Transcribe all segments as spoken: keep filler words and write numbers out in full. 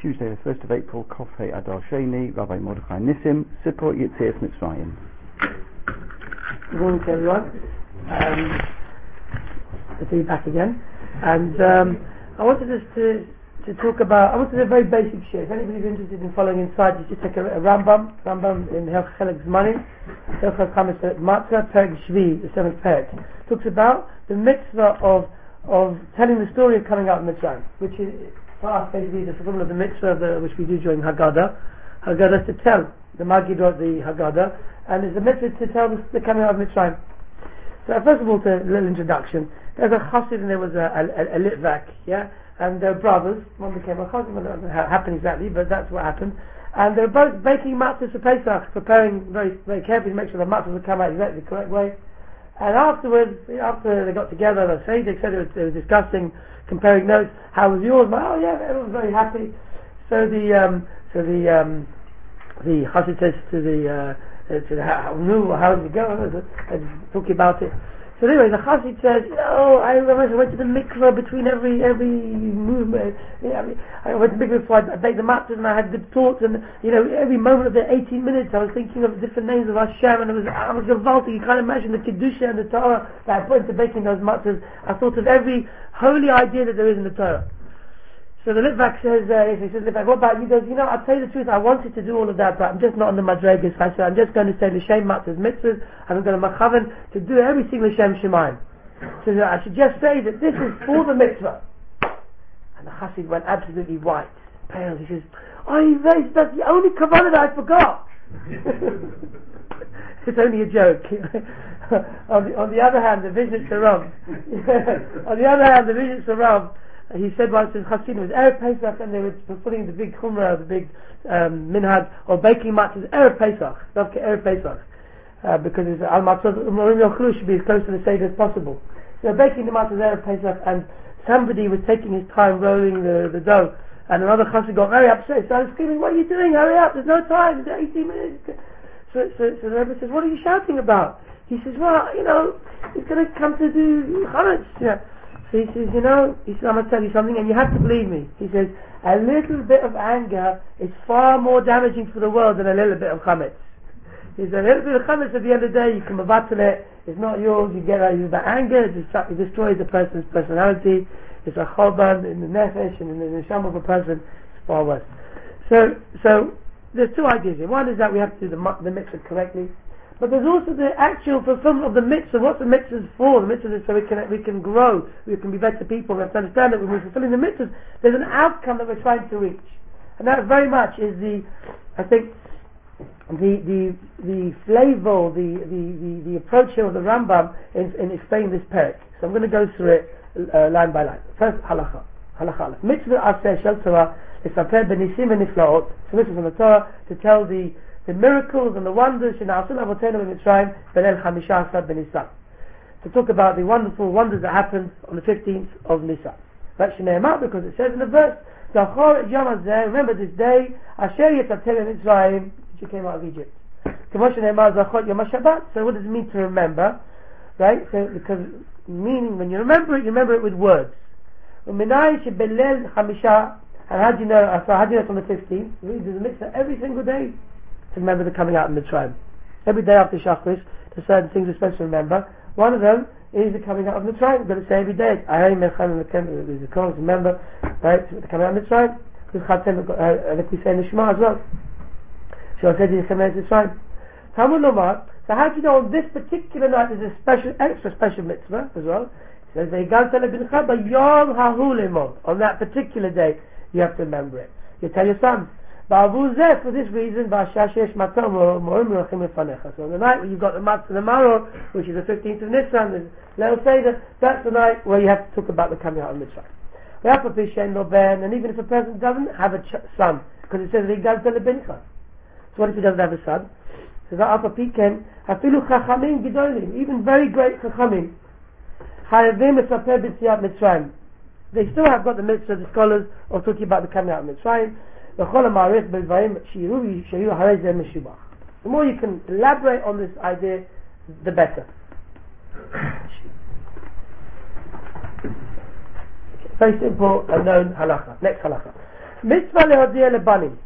Tuesday the first of April, Kofhei Adar Sheni, Rabbi Mordechai Nissim, Sipur Yitzias Mitzrayim. Good morning to everyone. Um, good to be back again. And um, I wanted us to, to talk about, I wanted a very basic share. If anybody's interested in following inside, you just take a, a Rambam, Rambam in Hilchot Chelek Zmanim, Hilchot Chametz Matzah, Perek Shvi, the seventh Perek. Talks about the mitzvah of of telling the story of coming out of Mitzrayim, which is for us basically the fulfillment of the mitzvah of the, which we do during Haggadah. Haggadah is to tell. The Maggid wrote the Haggadah, and it's a mitzvah to tell the, the coming out of Mitzrayim. So first of all, to a little introduction. There's a chassid and there was a, a, a litvak, yeah, and they're brothers. One became a chassid. I don't know how it happened exactly, but that's what happened. And they're both baking matzahs for Pesach, preparing very very carefully to make sure the matzahs will come out exactly the correct way. And afterwards, after they got together, they said they said they were, they were discussing, comparing notes. How was yours? Oh yeah, everyone was very happy. So the um, so the um, the chassid says to the uh, to the how new how did it go? And talking about it. So anyway, the chassid says, you know, I remember I went to the mikveh between every every movement. Yeah, I, mean, I went to the mikveh before I baked the matzahs, and I had good thoughts, and you know, every moment of the eighteen minutes, I was thinking of different names of Hashem, and it was I was revolting. You can't imagine the kedusha and the Torah that I put into baking those matzahs. I thought of every holy idea that there is in the Torah. So the litvak says, uh, he says, litvak, what about you? He goes, you know, I'll tell you the truth, I wanted to do all of that, but I'm just not on the madregas. I said, I'm just going to say l'shem matzahs mitzvahs, and I'm going to machaven to do everything l'shem shemayim. So I should just say that this is for the mitzvah. And the chassid went absolutely white, pale. He says, oh, that's the only kavanah that I forgot. It's only a joke. on, the, on the other hand, the Vizhnitz Rav, on the other hand, the Vizhnitz Rav, he said once in Chassidim, it was Erev Pesach, and they were putting the big chumrah, the big um, minhag of baking matzahs Erev Pesach, Erev Pesach, uh, because it's al matzah umarim yochlu should be as close to the seder as possible. So they're baking the matzahs Erev Pesach, and somebody was taking his time rolling the, the dough, and another chassid got very upset, started screaming, "What are you doing? Hurry up! There's no time. There's eighteen minutes." So, so, so the Rebbe says, "What are you shouting about?" He says, "Well, you know, he's going to come to do chametz." Yeah. So he says, you know, he says, I'm going to tell you something, and you have to believe me. He says, a little bit of anger is far more damaging for the world than a little bit of chametz. He says, a little bit of chametz at the end of the day, you can mevatel it, it's not yours, you get out of the anger, it destroys a person's personality, it's a choban in the nefesh and in the neshama of a person, it's far worse. So, so, there's two ideas here. One is that we have to do the, the mitzvah correctly, but there's also the actual fulfillment of the mitzvah. What's the mitzvah for? The mitzvah is so we can we can grow, we can be better people. We have to understand that when we're fulfilling the mitzvah, there's an outcome that we're trying to reach, and that very much is the, I think, the the the flavor, the the the, the approach here of the Rambam in, in explaining this perek. So I'm going to go through it uh, line by line. First, halacha, halacha. Mitzvah aseh shel Torah is prepared b'nisim and niflaot. So this is on the Torah to tell the the miracles and the wonders in Asul Avotenu in Mitzrayim B'Leil Chamisha Asar B'Nisan, to talk about the wonderful wonders that happened on the fifteenth of Nisan. That's Shneimah, because it says in the verse, Zachor et Yom Hazeh, remember this day, Asher Yetzatel Mitzrayim, which you came out of Egypt. K'mo Shneimah Zachor Yom HaShabbat. So what does it mean to remember? Right? So because meaning when you remember it, you remember it with words. U'minai Sheb'Leil Chamisha, and how do you know? So how do you know it's on the fifteenth? You read the mitzvah every single day to remember the coming out of Mitzrayim. Every day after Shachris, there's certain things we're supposed to remember. One of them is the coming out of Mitzrayim. We've got to say every day, Ahayim Mechan Mekem, there's a call to remember, right, the coming out of Mitzrayim. Like we say in the Shema as well. So I said, the coming out of Mitzrayim. Talmud Lomar, so how do you know on this particular night there's a special, extra special mitzvah as well? It says, on that particular day, you have to remember it. You tell your sons, for this reason, so the night when you've got the Matzah and the Maror, which is the fifteenth of Nisan, Leil Seder, that's the night where you have to talk about the coming out of Mitzrayim. And even if a person doesn't have a ch- son, because it says, so what if he doesn't have a son? It says, even very great Chachamim, they still have got the mitzvah, the scholars, of talking about the coming out of Mitzrayim. The more you can elaborate on this idea, the better. Very simple and known halacha. Next halacha. Mitzvah lehodia lebanim.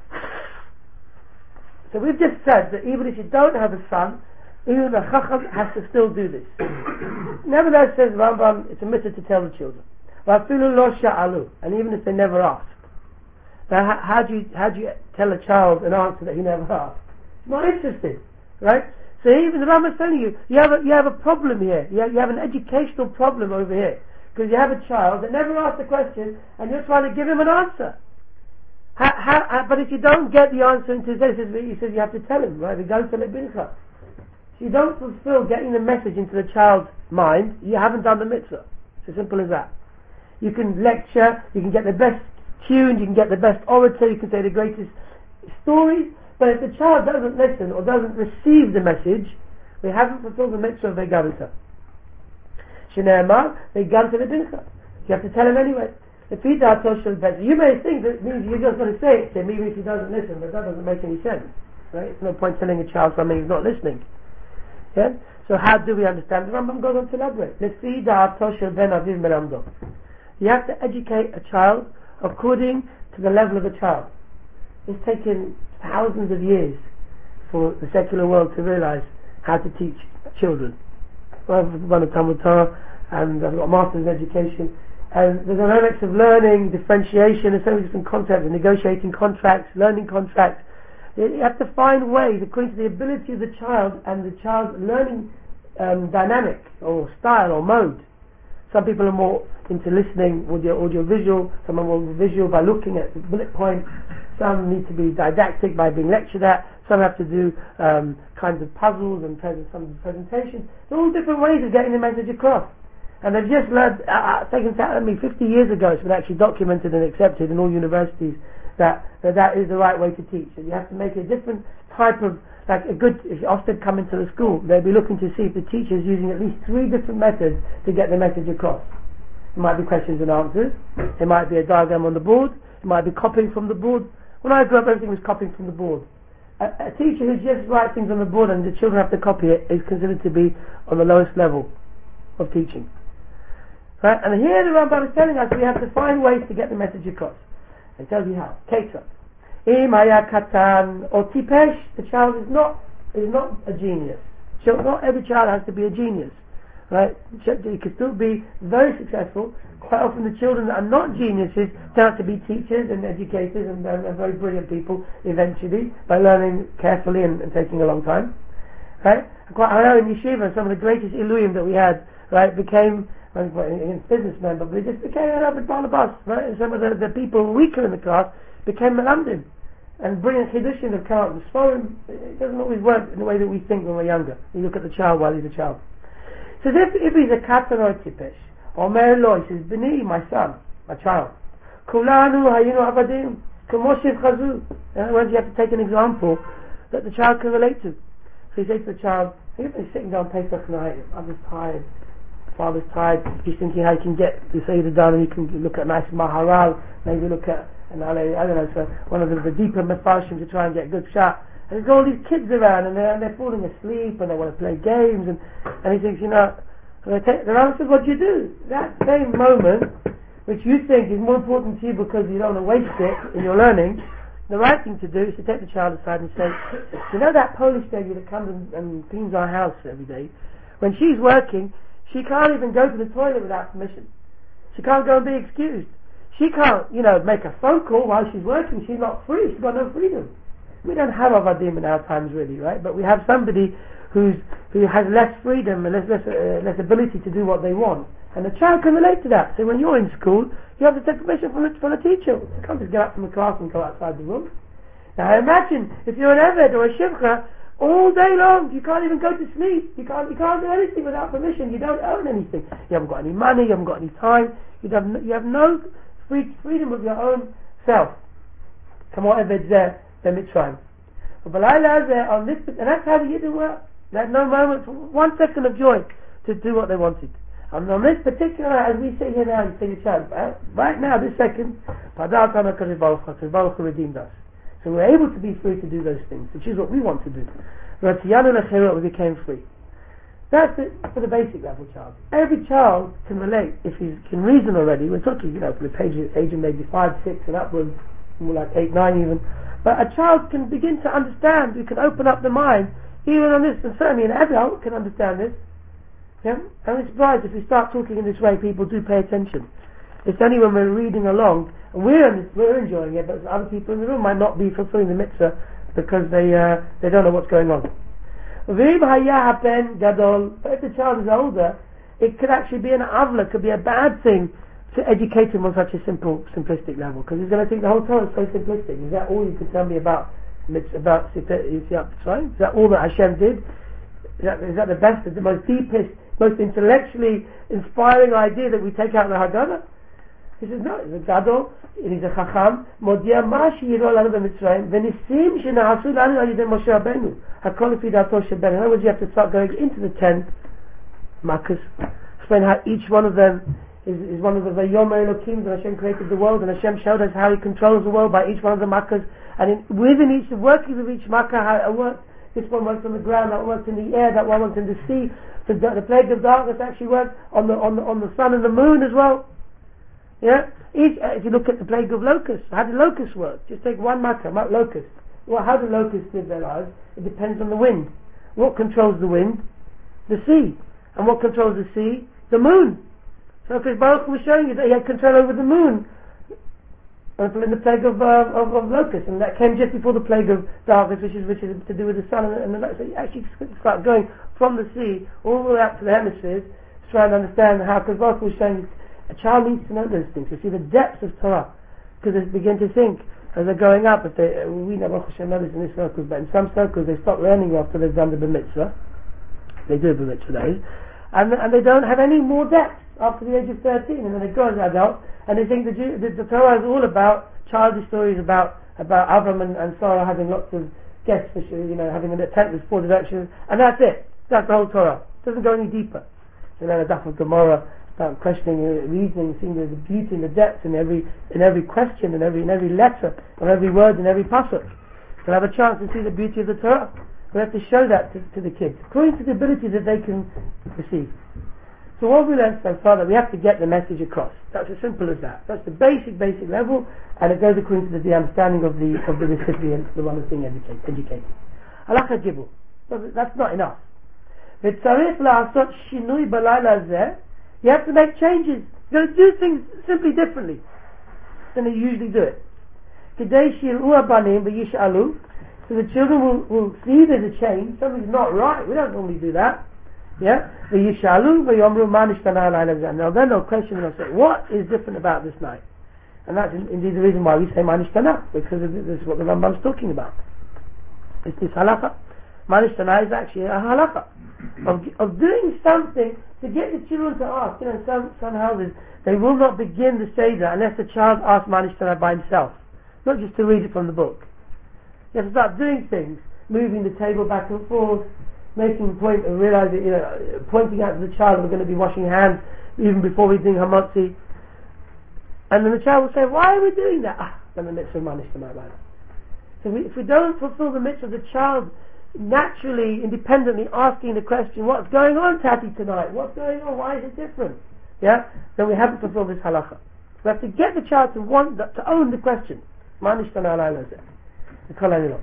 So we've just said that even if you don't have a son, even a chacham has to still do this. Nevertheless, says Rambam, it's a mitzvah to tell the children. And even if they never ask. Now, how, how do you how do you tell a child an answer that he never asked? He's not interested, right? So even the Rambam is telling you, you have a, you have a problem here. You have, you have an educational problem over here. Because you have a child that never asked a question and you're trying to give him an answer. How, how, how, but if you don't get the answer into this, he says you have to tell him, right? So you don't fulfill getting the message into the child's mind, you haven't done the mitzvah. It's as simple as that. You can lecture, you can get the best tuned, you can get the best orator, you can say the greatest stories, but if the child doesn't listen or doesn't receive the message, we haven't fulfilled the mitzvah of Vegavita. Shneimar, Vegavita lebincha. You have to tell him anyway. You may think that means you're just going to say it to him even if he doesn't listen, but that doesn't make any sense. Right? It's no point telling a child something he's not listening. Yeah? So how do we understand? The Rambam goes on to elaborate. You have to educate a child according to the level of the child. It's taken thousands of years for the secular world to realize how to teach children. I've run a Talmud Torah and I've got a master's in education, and the dynamics of learning, differentiation, there's so many different concepts, negotiating contracts, learning contracts. You have to find ways according to the ability of the child and the child's learning um, dynamic or style or mode. Some people are more into listening, audio, audio visual, some are more visual by looking at bullet points, some need to be didactic by being lectured at, some have to do um, kinds of puzzles and present, some presentations. There are all different ways of getting the message across. And they've just learned, uh, taken out of me fifty years ago, it's been actually documented and accepted in all universities that that, that is the right way to teach. And you have to make a different type of, like a good, if Ofsted come into the school, they'll be looking to see if the teacher is using at least three different methods to get the message across. It might be questions and answers, it might be a diagram on the board, it might be copying from the board. When I grew up, everything was copying from the board. A, a teacher who just writes things on the board and the children have to copy it is considered to be on the lowest level of teaching. Right? And here the Rambam is telling us we have to find ways to get the message across. He tells you how. Ketzah. Im haya katan or tipesh, the child is not is not a genius. So not every child has to be a genius. Right? He can still be very successful. Quite often the children that are not geniuses turn out to be teachers and educators and, and, and very brilliant people eventually by learning carefully and, and taking a long time. Right? Quite, I know in Yeshiva some of the greatest Iluim that we had, right, became against businessmen, but they just became an average Barnabas, right? And some of the, the people weaker in the class became Melamdim, and brilliant Chidushim have come out with Sforim. It doesn't always work in the way that we think when we're younger. You look at the child while he's a child. So if, if he's a katan or a tipesh, or Merlo, he says, Bini, my son, my child, Kulanu hayinu abadim, Kamoshiv chazu. In other words, you have to take an example that the child can relate to. So he says to the child, he's sitting down Pesach night, I'm just tired. Father's tired, he's thinking how he can get the Seder done, and he can look at a nice Maharal, maybe look at an I don't know, so one of the, the deeper Mefarshim to try and get a good shot. And there's all these kids around, and they're, and they're falling asleep, and they want to play games, and, and he thinks, you know, the answer is what you do. That same moment, which you think is more important to you because you don't want to waste it in your learning, the right thing to do is to take the child aside and say, you know that Polish lady that comes and, and cleans our house every day? When she's working, she can't even go to the toilet without permission. She can't go and be excused. She can't, you know, make a phone call while she's working. She's not free. She's got no freedom. We don't have Avadim in our times, really, right? But we have somebody who's who has less freedom and less less, uh, less ability to do what they want. And the child can relate to that. So when you're in school, you have to take permission from the, from the teacher. You can't just get up from the class and go outside the room. Now imagine if you're an Eved or a Shivcha, all day long, you can't even go to sleep. You can't, you can't do anything without permission. You don't own anything. You haven't got any money. You haven't got any time. You have no, you have no free, freedom of your own self. Come on, Eved there, then Mitzrayim. But on this, and that's how the Yidden were. They had no moment, one second of joy to do what they wanted. And on this particular night, as we sit here now, you say your child, right now, this second, Baruch Hu redeemed us. So we're able to be free to do those things, which is what we want to do. We became free. That's it for the basic level child. Every child can relate if he can reason already. We're talking, you know, from the age, age of maybe five, six and upwards, more like eight, nine even. But a child can begin to understand, we can open up the mind, even on this, and certainly an adult can understand this. Yeah? And I'm surprised if we start talking in this way, people do pay attention. It's only when we're reading along, and we're, in this, we're enjoying it, but other people in the room might not be fulfilling the mitzvah because they uh, they don't know what's going on. But if the child is older, it could actually be an avla, could be a bad thing to educate him on such a simple, simplistic level, because he's going to think the whole Torah is so simplistic. Is that all you can tell me about about Yetziat Mitzrayim? Is that all that Hashem did? Is that, is that the best, the most deepest, most intellectually inspiring idea that we take out of the Haggadah? He says, no, he's a gadol, he's a chacham, modia ma sheyiro lanu b'Mitzrayim, v'nisim shena'asu lanu al yidei Moshe Rabbeinu, hakol lefi da'ato shel ben. In other words, you have to start going into the ten makkos, explain how each one of them is, is one of the Vayomer Elokim, that Hashem created the world, and Hashem showed us how He controls the world by each one of the makkos, and in, within each, the workings of each makkah, how it works. This one works on the ground, that one works in the air, that one works in the sea. The, the plague of darkness actually works on the on the on the sun and the moon as well. Yeah, each, uh, if you look at the plague of locusts, how do locusts work? Just take one makkah, locust. Well, how do locusts live their lives? It depends on the wind. What controls the wind? The sea. And what controls the sea? The moon. So Chris Baruch was showing you that he had control over the moon in the plague of, uh, of, of locusts, and that came just before the plague of darkness, which is which is to do with the sun and the, and the light. So you actually start going from the sea all the way up to the hemispheres to try and understand how. Because Baruch was showing you, a child needs to know those things, to see the depths of Torah, because they begin to think as they're growing up. If they, we know Baruch Hashem know this in these circles, but in some circles they stop learning after they've done the bar mitzvah. They do a bar mitzvah, that is, and and they don't have any more depth after the age of thirteen, and then they grow as adults, and they think the, the, the Torah is all about childish stories about about Avram and, and Sarah having lots of guests, you know, having a tent with four directions, and that's it. That's the whole Torah. It doesn't go any deeper. So then a daf of Gemara about questioning, uh, reasoning, seeing the, the beauty and the depth in every in every question, in every in every letter, in every word, in every pasuk. To have a chance to see the beauty of the Torah, we have to show that to, to the kids, according to the ability that they can receive. So what we learned so far, that we have to get the message across. That's as simple as that. That's the basic, basic level, and it goes according to the, the understanding of the of the recipient, the one that's being educated. educated. Halacha Gibel. That's not enough. V'tzarich la'asot shinui b'layla hazeh. You have to make changes. You've got to do things simply differently than you usually do it. K'dei shir'u habanim v'yish'alu. So the children will, will see there's a change. Something's not right. We don't normally do that. Yeah? V'yish'alu v'yomru ma nishtana halayla hazeh. Now then they'll question and they'll say, what is different about this night? And that's in, indeed the reason why we say ma nishtana, because this is what the Rambam's talking about. It's this halacha. Ma nishtana is actually a halacha of, of doing something to get the children to ask. You know, in some, some houses, they will not begin the Seder unless the child asks Ma nishtana by himself, not just to read it from the book. You have to start doing things, moving the table back and forth, making a point and realizing, you know, pointing out to the child that we're going to be washing hands even before we do hamotzi. And then the child will say, why are we doing that? Ah, then the mitzvah of Ma nishtana. So we, if we don't fulfill the mitzvah of the child naturally, independently asking the question, what's going on, Tati, tonight? What's going on? Why is it different? Yeah? Then we haven't fulfilled this halacha. We have to get the child to want, to own the question. Ma nishtana halayla hazeh. V'kol ha'ilot.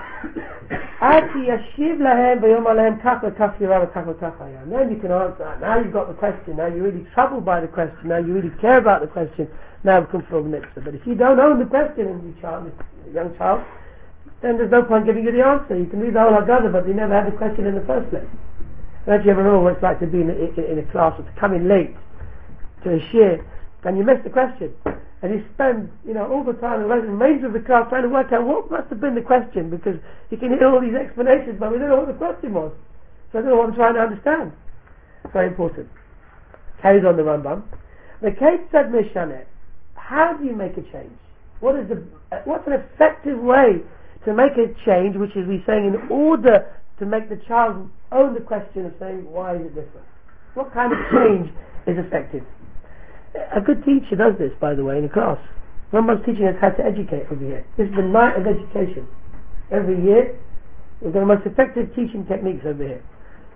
Ad ki yashiv lahem v'yomar lahem kach v'kach yirah v'kach v'kach hayah. Now you can answer that. Now you've got the question. Now you're really troubled by the question. Now you really care about the question. Now we can fulfill the mitzvah. But if you don't own the question as a child, a young child, then there's no point giving you the answer. You can read the whole Haggadah, but you never had the question in the first place. Don't you ever know what it's like to be in a, in, in a class or to come in late to a shir and you miss the question, and you spend, you know, all the time, the remainder of the class trying to work out what must have been the question, because you can hear all these explanations, but we don't know what the question was. So I don't know what I'm trying to understand. Very important. Carries on the Rambam. The Kate said Mishaneh. How do you make a change? What is the uh, what's an effective way to make a change, which is we saying in order to make the child own the question of saying, why is it different? What kind of change is effective? A good teacher does this, by the way, in a class. Rambam's teaching us how to educate over here. This is the night of education. Every year, we've got the most effective teaching techniques over here.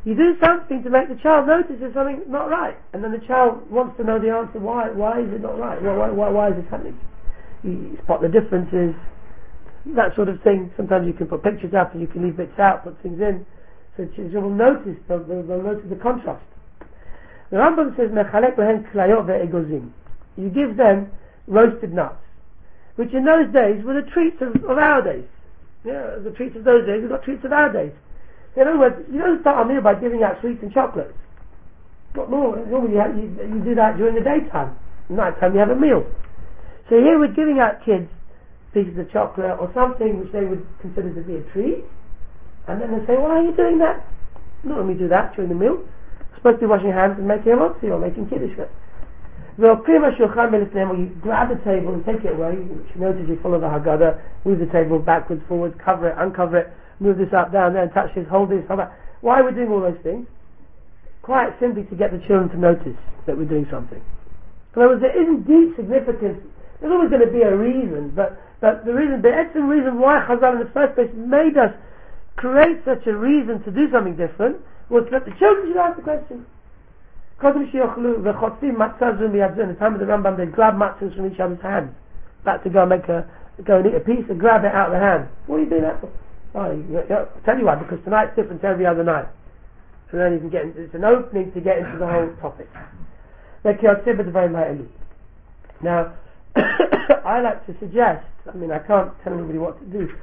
You do something to make the child notice there's something not right, and then the child wants to know the answer. Why? Why is it not right? Why? Why? Why is this happening? You spot the differences, that sort of thing. Sometimes you can put pictures up, and you can leave bits out, put things in, so children will notice. They'll, they'll, they'll notice the contrast. The Rambam says, "Mechalek lehen klayot ve'egozim." You give them roasted nuts, which in those days were the treats of, of our days. Yeah, the treats of those days. We've got treats of our days. In other words, you don't start a meal by giving out sweets and chocolates. Not normal. Normally you, have, you, you do that during the daytime. Night time you have a meal. So here we're giving out kids pieces of chocolate or something which they would consider to be a treat, and then they say, "Why are you doing that?" Not when we do that during the meal. We're supposed to be washing hands and making a motzi or making kiddush. Well, you grab the table and take it away. You notice you follow the Haggadah, move the table backwards, forwards, cover it, uncover it, move this up, down, there, and touch this, hold this, hold that. Why are we doing all those things? Quite simply to get the children to notice that we're doing something. In other words, there isn't deep significance. There's always going to be a reason, but, but the reason, the excellent reason why Chazal in the first place made us create such a reason to do something different was that the children should ask the question. In the time of the Rambam, they grab matzahs from each other's hands, back to go and make a, go and eat a piece and grab it out of the hand. What are you doing that for? Oh, you, you, I'll tell you why, because tonight's different to every other night. So then you can get into, it's an opening to get into the whole topic. Now, I like to suggest, I mean I can't tell anybody what to do,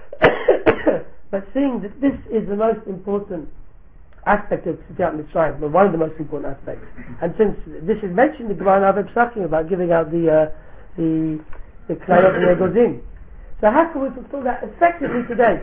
but seeing that this is the most important aspect of Siyat Mitzrayim, but one of the most important aspects, and since this is mentioned in the Gemara I've been talking about giving out the uh, the the Klayot and Egozim, so how can we fulfill that effectively today?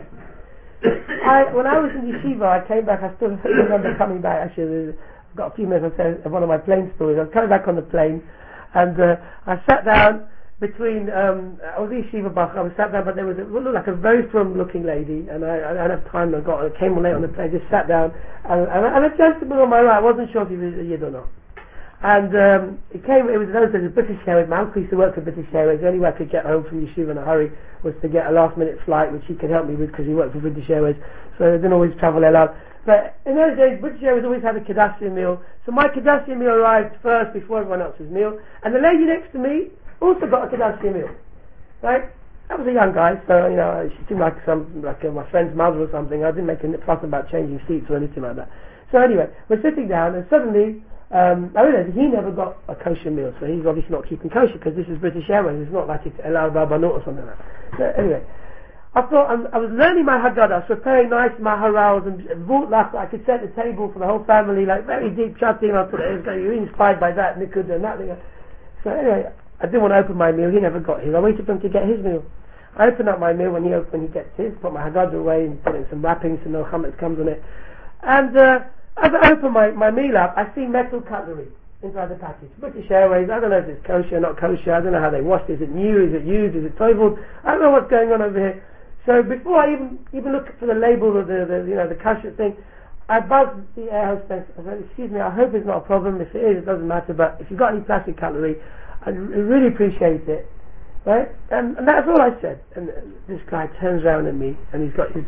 I, when I was in yeshiva, I came back, I still remember coming back, actually I've got a few minutes of one of my plane stories. I was coming back on the plane, and uh, I sat down between, um, I was in yeshiva bach, I was sat down, but there was a, looked like a very firm looking lady, and I, I didn't have time, I got, I came late on the plane, just sat down, and, and, and a gentleman on my right, I wasn't sure if he was a Yid or not. And um, it came, it was in those days, a British Airways. My uncle used to work for British Airways. The only way I could get home from yeshiva in a hurry was to get a last minute flight, which he could help me with because he worked for British Airways. So I didn't always travel a lot. But in those days, British Airways always had a Kadassian meal. So my Kadassian meal arrived first before everyone else's meal. And the lady next to me also got a Kadassian meal. Right? I was a young guy, so, you know, she seemed like some, like uh, my friend's mother or something. I didn't make a fuss about changing seats or anything like that. So anyway, we're sitting down and suddenly, Um, I realised he never got a kosher meal, so he's obviously not keeping kosher because this is British Airways. It's not like it's Elal Rabbanut or something like that. So anyway, I thought I'm, I was learning my Haggadah, I was preparing nice maharals and vurtlach that I could set the table for the whole family, like very deep chatting. I thought you're inspired by that, Nikud and that. So anyway, I didn't want to open my meal. He never got his. I waited for him to get his meal. I opened up my meal when he opened, when he gets his. Put my Haggadah away and put in some wrappings so no chametz comes on it. And uh, as I open my, my meal up, I see metal cutlery inside the package. British Airways, I don't know if it's kosher or not kosher, I don't know how they washed it, is it new, is it used, is it toiveled, I don't know what's going on over here. So before I even even look for the label of the, the you know, the kosher thing, I buzzed the air hostess. I said, excuse me, I hope it's not a problem. If it is, it doesn't matter, but if you've got any plastic cutlery, I'd really appreciate it. Right? And, and that's all I said. And this guy turns around at me, and he's got his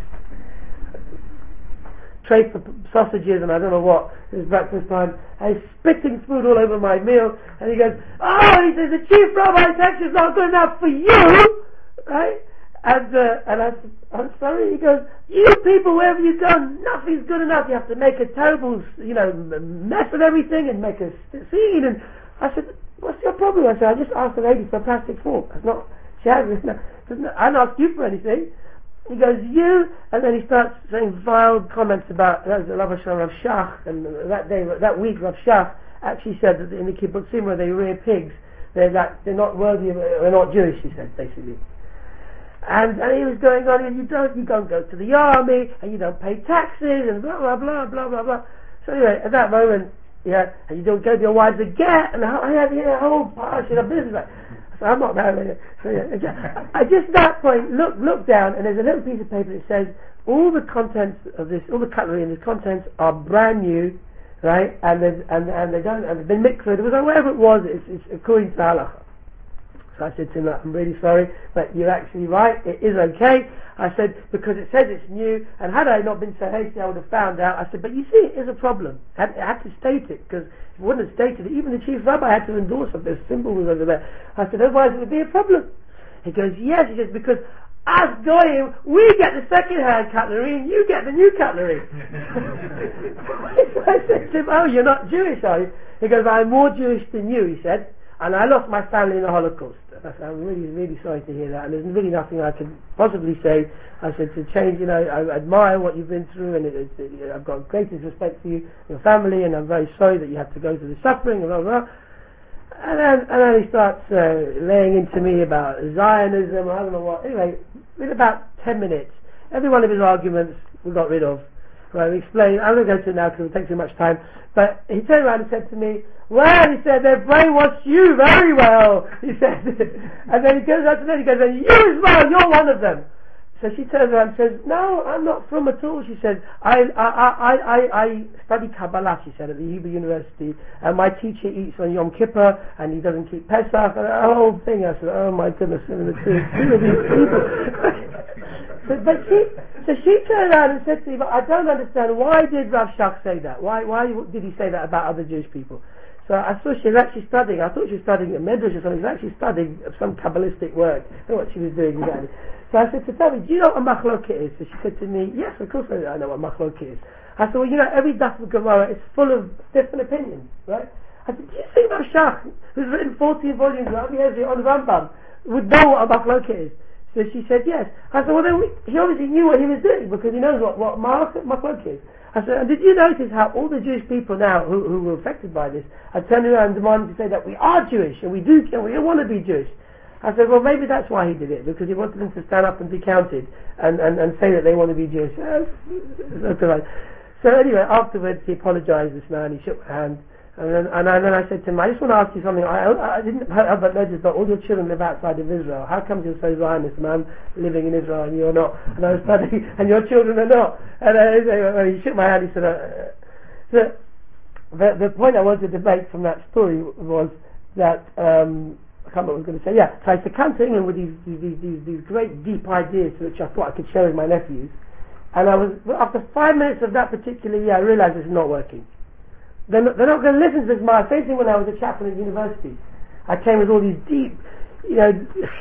tray for sausages and I don't know what, it was breakfast time, and he's spitting food all over my meal, and he goes, oh, he says, the chief rabbi's action is not good enough for you, right? And uh, and I said, I'm sorry. He goes, you people, wherever you go, nothing's good enough. You have to make a terrible, you know, mess of everything and make a scene. And I said, what's your problem? I said, I just asked the lady for a plastic fork. It's not, she hasn't, no, I didn't ask you for anything. He goes, you, and then he starts saying vile comments about that was the Rav Shach, and that day, that week, Rav Shach actually said that in the kibbutzim where they rear pigs, they're that they're not worthy of, they're not Jewish. He said basically, and and he was going on, and you don't, you don't go to the army, and you don't pay taxes, and blah blah blah blah blah blah. So anyway, at that moment, yeah, and you don't go to your wives a get, and I had a whole party of business. So I'm not married. So yeah, I just at that point look look down, and there's a little piece of paper that says all the contents of this, all the cutlery and the contents are brand new, right? And there's, and and they don't, and they've been mixed with, it was whatever it was. It's, it's according to halacha. So I said to him, I'm really sorry, but you're actually right, it is okay. I said, because it says it's new, and had I not been so hasty, I would have found out. I said, but you see, it is a problem. I had, I had to state it, because if I wouldn't have stated it, even the chief rabbi had to endorse it. There's symbols over there. I said, otherwise it would be a problem. He goes, yes, he says, because us goyim, we get the second-hand cutlery, and you get the new cutlery. So I said to him, oh, you're not Jewish, are you? He goes, I'm more Jewish than you, he said, and I lost my family in the Holocaust. I said, I'm really, really sorry to hear that, and there's really nothing I can possibly say. I said, to change, you know, I admire what you've been through, and it, it, it, I've got greatest respect for you, your family, and I'm very sorry that you have to go through the suffering, and blah, blah, blah. And then, and then he starts uh, laying into me about Zionism, I don't know what. Anyway, in about ten minutes, every one of his arguments we got rid of. Right, we explained, I'm going to go to it now because it takes too much time, but he turned around and said to me, well, he said, they've brainwashed you very well, he said. And then he goes out to them, he goes, and you as well, you're one of them. So she turns around and says, no, I'm not from at all. She said, I, I, I, I, I study Kabbalah, she said, at the Hebrew University, and my teacher eats on Yom Kippur, and he doesn't keep Pesach, and the whole thing. I said, oh my goodness, and the two, two of these people. so, but she, so she turned around and said to me, but I don't understand, why did Rav Shach say that? Why, why did he say that about other Jewish people? So I saw she was actually studying, I thought she was studying a Medrash or something, she was actually studying some Kabbalistic work. I don't know what she was doing exactly. So I said to tell me, do you know what a machlokah is? So she said to me, yes, of course I know what a machlokah is. I said, well, you know, every daf of Gemara is full of different opinions, right? I said, do you think Rav Shach, who's written fourteen volumes of Rabbi Ezra on Rambam, would know what a machlokah is? So she said, yes. I said, well, then we, he obviously knew what he was doing, because he knows what, what machlokah is. I said, and did you notice how all the Jewish people now who, who were affected by this are turning around and demanding to say that we are Jewish, and we do, and we want to be Jewish? I said, well, maybe that's why he did it, because he wanted them to stand up and be counted and, and, and say that they want to be Jewish. So anyway, afterwards he apologized, this man, he shook my hand, and then, and, I, and then I said to him, I just want to ask you something. I, I didn't have but notice that all your children live outside of Israel. How come you're so Zionist, man, living in Israel, and you're not? And I was studying, and your children are not. And uh, when he shook my hand, he said, uh, so the, the point I wanted to make from that story was that, um, I can't remember what I was going to say. Yeah, so I used to come to England with these these, these these great deep ideas which I thought I could share with my nephews, and I was after five minutes of that particular year I realised it's not working. They're not, they're not going to listen to this. My same thing when I was a chaplain at university. I came with all these deep, you know,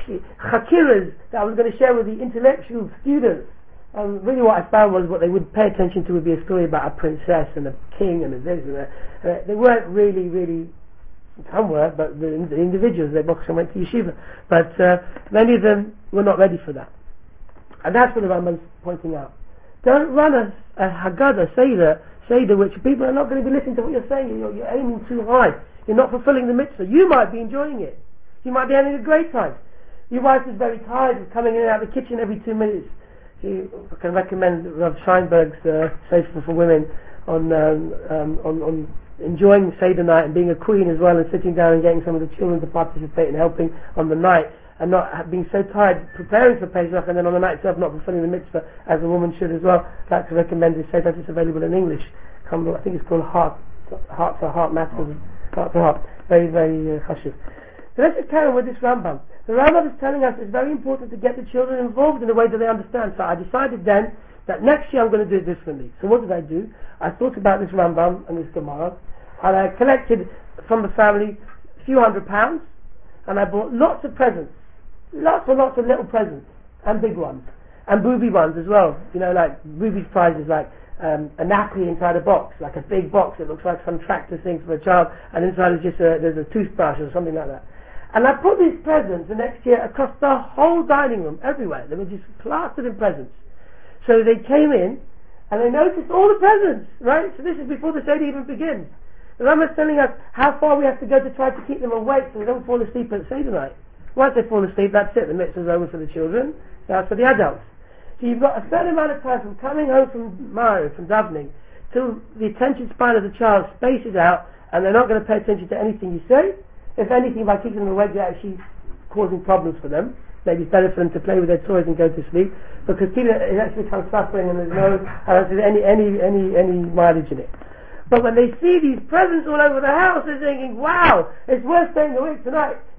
chakiras that I was going to share with the intellectual students. And really what I found was what they would pay attention to would be a story about a princess and a king and a this and that. Uh, they weren't really, really. Some were, but the, the individuals, they boxed and went to yeshiva. But uh, many of them were not ready for that. And that's what the Rambam's pointing out. Don't run a, a Haggadah, Seder, Seder, which people are not going to be listening to what you're saying. You're, you're aiming too high. You're not fulfilling the mitzvah. You might be enjoying it. You might be having a great time. Your wife is very tired of coming in and out of the kitchen every two minutes. You, I can recommend Rav Scheinberg's uh, Sefer for Women on, um, um, on, on enjoying Seder night and being a queen as well, and sitting down and getting some of the children to participate and helping on the night, and not being so tired preparing for Pesach and then on the night itself not fulfilling the mitzvah as a woman should as well. I'd like to recommend this Seder. It's available in English. I think it's called Heart, Heart for Heart Matters, Heart for Heart. Very, very uh, chashuv. So let's just carry on with this Rambam. The Rambam is telling us it's very important to get the children involved in a way that they understand. So I decided then that next year I'm going to do it differently. So what did I do? I thought about this Rambam and this Gemara, and I collected from the family a few hundred pounds, and I bought lots of presents, lots and lots of little presents, and big ones, and booby ones as well. You know, like booby prizes, like um, a nappy inside a box, like a big box that looks like some tractor thing for a child, and inside is just a, there's a toothbrush or something like that. And I put these presents the next year across the whole dining room, everywhere. They were just plastered in presents. So they came in, and they noticed all the presents, right? So this is before the Seder even begins. The Rambam is telling us how far we have to go to try to keep them awake so they don't fall asleep at Seder night. Once they fall asleep, that's it. The mitzvah is over for the children. That's for the adults. So you've got a certain amount of time from coming home from Ma'ariv, from davening, till the attention span of the child spaces out, and they're not going to pay attention to anything you say. If anything, by keeping them awake, you're actually causing problems for them. Maybe it's better for them to play with their toys and go to sleep, because people, it actually becomes suffering, and there's no uh, there's any any any any mileage in it. But when they see these presents all over the house, they're thinking, wow, it's worth staying awake tonight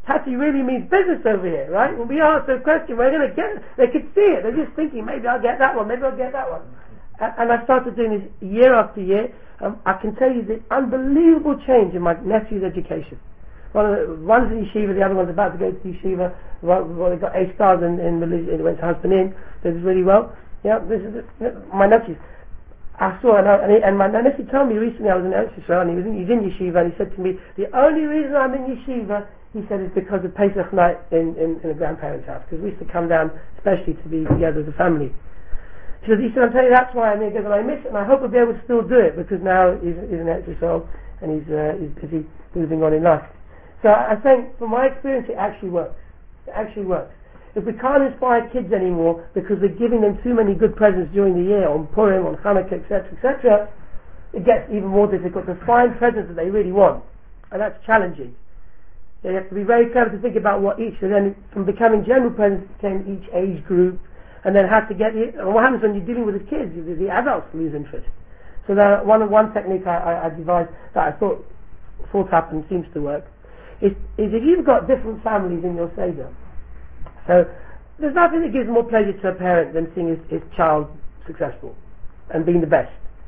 Tati really means business over here, right? When we answer a question, we're going to get, they could see it, they're just thinking, maybe I'll get that one, maybe I'll get that one. And, and I started doing this year after year. Um, I can tell you the unbelievable change in my nephew's education. One of the, one's in yeshiva, the other one's about to go to yeshiva. One, one got A stars in, in religion, went to husband in, does really well. Yeah, this is it, my nephew. I saw, and, I, and, he, and my nephew told me recently, I was in Eretz and he was in, he's in yeshiva, and he said to me, the only reason I'm in yeshiva, he said, is because of Pesach night in, in, in a grandparents' house, because we used to come down especially to be together as a family. He said, he said, I'll tell you that's why I'm here, because I miss it, and I hope I'll be able to still do it, because now he's, he's an Eretz Yisrael, and he's, uh, he's busy moving on in life. So I think, from my experience, it actually works. It actually works. If we can't inspire kids anymore because we're giving them too many good presents during the year, on Purim, on Hanukkah, et cetera, et cetera, it gets even more difficult to find presents that they really want, and that's challenging. So you have to be very clever to think about what each, and then from becoming general presents became each age group, and then have to get the, and what happens when you're dealing with the kids? The, the adults lose interest. So that one one technique I, I, I devised that I thought thought happened seems to work is, is if you've got different families in your Seder. So there's nothing that gives more pleasure to a parent than seeing his, his child successful and being the best.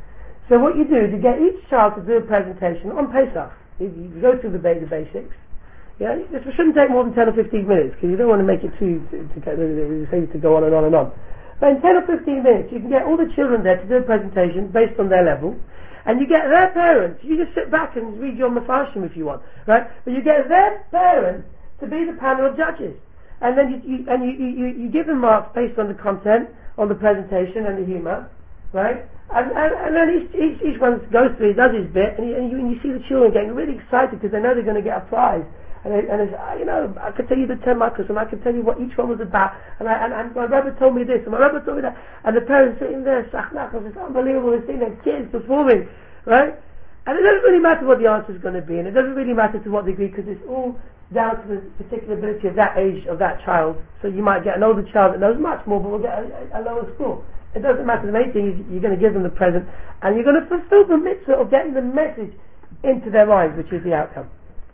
So what you do is you get each child to do a presentation on Pesach. You, you go through the, the basics. Yeah, this shouldn't take more than ten or fifteen minutes because you don't want to make it too to, to, to, to go on and on and on. But in ten or fifteen minutes you can get all the children there to do a presentation based on their level, and you get their parents. You just sit back and read your Mefashim if you want, right? But you get their parents to be the panel of judges. And then you, you and you, you, you give them marks based on the content, on the presentation and the humour, right? And, and, and then each, each, each one goes through, does his bit, and you, and you, and you see the children getting really excited because they know they're going to get a prize. And, they, and it's, uh, you know, I could tell you the ten markers, and I could tell you what each one was about, and, I, and, and my rabbi told me this, and my rabbi told me that, and the parents sitting there, sachnach, it's unbelievable, they're seeing their kids performing, right? And it doesn't really matter what the answer is going to be, and it doesn't really matter to what degree, because it's all down to the particular ability of that age of that child. So you might get an older child that knows much more, but will get a, a, a lower score. It doesn't matter. The main thing is you're going to give them the present, and you're going to fulfill the mitzvah of getting the message into their minds, which is the outcome.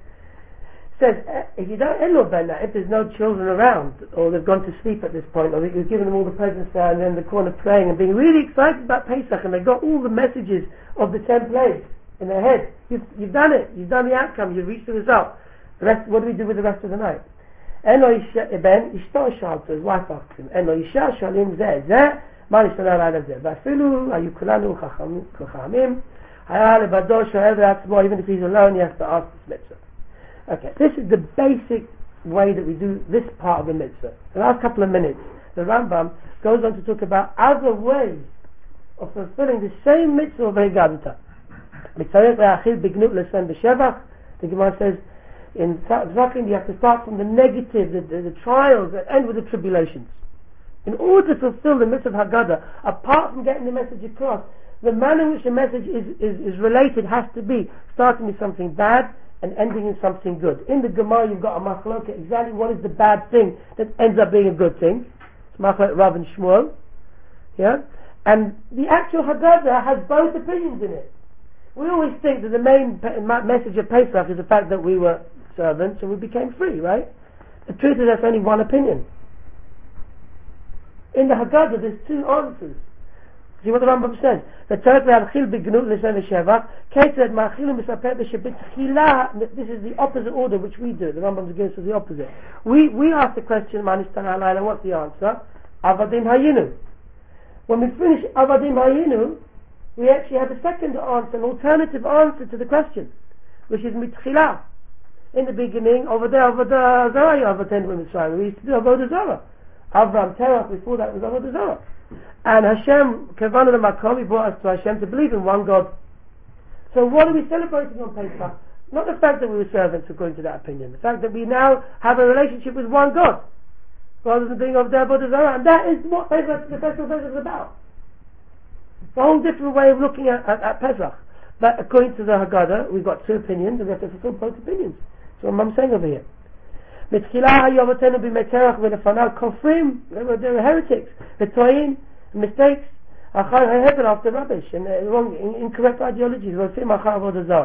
It says, if you don't end up that, if there's no children around, or they've gone to sleep at this point, or you've given them all the presents there, and then in the corner praying and being really excited about Pesach, and they've got all the messages of the ten plagues in their head, you've, you've done it. You've done the outcome. You've reached the result. The rest, what do we do with the rest of the night? Eno ben ishto shalto, his wife asked him, Eno isha shalim zeh zeh, ma nishana alayla zeh. Vafilu ayu kulanu chachamim, haya lebado sho'ev atzmo, even if he's alone, he has to ask this mitzvah. Okay, this is the basic way that we do this part of the mitzvah. The last couple of minutes, the Rambam goes on to talk about other ways of fulfilling the same mitzvah of Ve'gadita. Mitzarech le'achil bignut l'sem b'shevach, the Gemara says, in Zakin you have to start from the negative, the, the, the trials that end with the tribulations. In order to fulfill the mitzvah of Haggadah, apart from getting the message across, the manner in which the message is, is, is related has to be starting with something bad and ending in something good. In the Gemara you've got a machloket, exactly what is the bad thing that ends up being a good thing. It's machloket Rav and Shmuel. Yeah? And the actual Haggadah has both opinions in it. We always think that the main pe- message of Pesach is the fact that we were servants and we became free, right? The truth is there's only one opinion. In the Haggadah there's two answers. See what the Rambam says. This is the opposite order which we do. The Rambam gives us the opposite. We we ask the question, what's the answer? Avadim Hayinu. When we finish Avadim Hayinu, we actually have a second answer, an alternative answer to the question, which is Mitchilah. In the beginning, over there, over the Zarah, over ten women's Mitzrayim, we used to do Avodah Zarah. Avram Terach, before that was Avodah Zarah. And Hashem, Kevana the Makom, he brought us to Hashem to believe in one God. So what are we celebrating on Pesach? Not the fact that we were servants according to that opinion, the fact that we now have a relationship with one God, rather than being over there Avodah Zarah. And that is what Pesach, the festival of Pesach is about. It's a whole different way of looking at, at, at Pesach. But according to the Haggadah, we've got two opinions, and we have to fulfill both opinions. That's what I'm saying over here. Mitchilah hayavotenu b'meterach v'lefanal kofrim. They were heretics. V'toyin, mistakes. Achar ha'hevel, after rubbish and uh, wrong, in, incorrect ideologies. V'osim achar avodah zarah.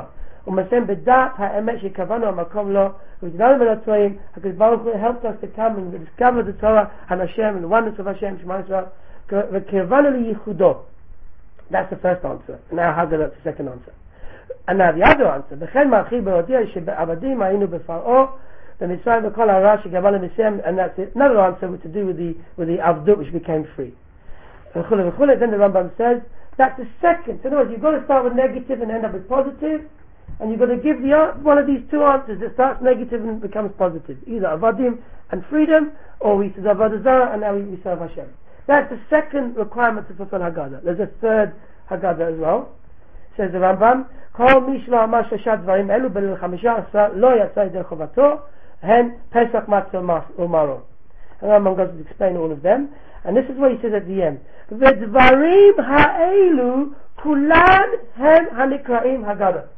Umasem bedat ha'emet shekavanu ha'makom lo, v'jidanu ben HaToim, HaKadosh Baruch Hu helped us to come and discover the Torah and Hashem and the oneness of Hashem, Shema Yisrael, v'kirvanu liyichudo. That's the first answer. Now Haggadah, that's the second answer. And now the other answer, B'chen ma'achil be'odia she'abadim ha'inu b'far'o, the Mitzrayim v'kol ha'ra she'gavanu b'shem, and that's it. Another answer to do with the, with the avdut which became free. Then the Rambam says, that's the second. So in other words, you've got to start with negative and end up with positive, and you've got to give the one of these two answers that starts negative and becomes positive. Either avadim and freedom, or we said avodah zarah and now we, we serve Hashem. That's the second requirement to fulfill Haggadah. There's a third Haggadah as well. Says the Rambam, Kol mishlo amar shashat dvarim elu belil chamisha asa lo yatsa yedei chovato hen pesach matzah umaro. And the Rambam goes to explain all of them. And this is what he says at the end. V'dvarim ha'elu kulan hen hanikraim Haggadah.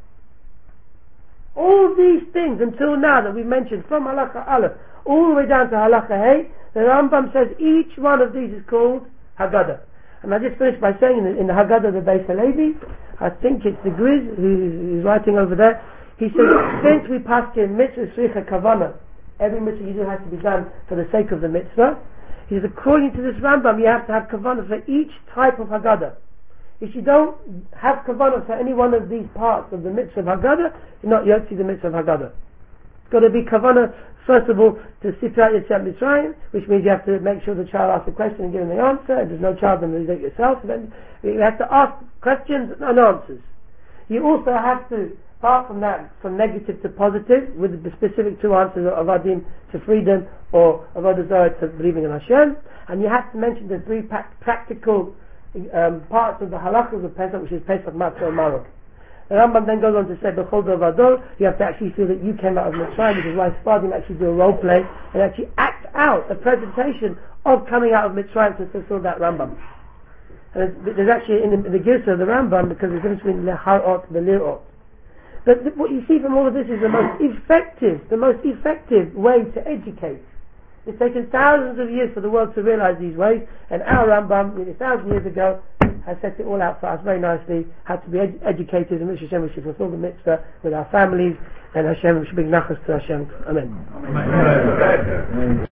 All these things until now that we mentioned from Halacha Aleph all the way down to Halacha Hey, the Rambam says each one of these is called Haggadah. And I just finished by saying in the, in the Haggadah of the Beis Halevi, I think it's the Griz who's writing over there, he says, since we passed in mitzvah sricha kavana, every mitzvah you do has to be done for the sake of the mitzvah, he says, according to this Rambam, you have to have kavana for each type of Haggadah. If you don't have kavanah for any one of these parts of the mitzvah of Haggadah, you're not yotzi the mitzvah of Haggadah. It's got to be kavanah, first of all, to siprat Yetziat Mitzrayim, which means you have to make sure the child asks a question and give him the answer. If there's no child, then you do it yourself. Then you have to ask questions and answers. You also have to, apart from that, from negative to positive, with the specific two answers of avadim to freedom, or avodah zarah to believing in Hashem, and you have to mention the three pa- practical Um, parts of the halachas of Pesach, which is Pesach, Matzah, and Maror. The Rambam then goes on to say, B'chol Dovador, you have to actually feel that you came out of Mitzrayim, which is why Sfardim actually do a role play and actually act out a presentation of coming out of Mitzrayim to fulfill that Rambam. And there's, there's actually in the, in the Girsa of the Rambam, because there's a difference between the Har'ot and the Lir'ot. But th- what you see from all of this is the most effective, the most effective way to educate. It's taken thousands of years for the world to realize these ways, and our Rambam, a thousand years ago, has set it all out for us very nicely, how to be ed- educated, and Hashem, we should fulfill the mitzvah with our families, and Hashem, we should bring nachas to Hashem. Amen. Amen.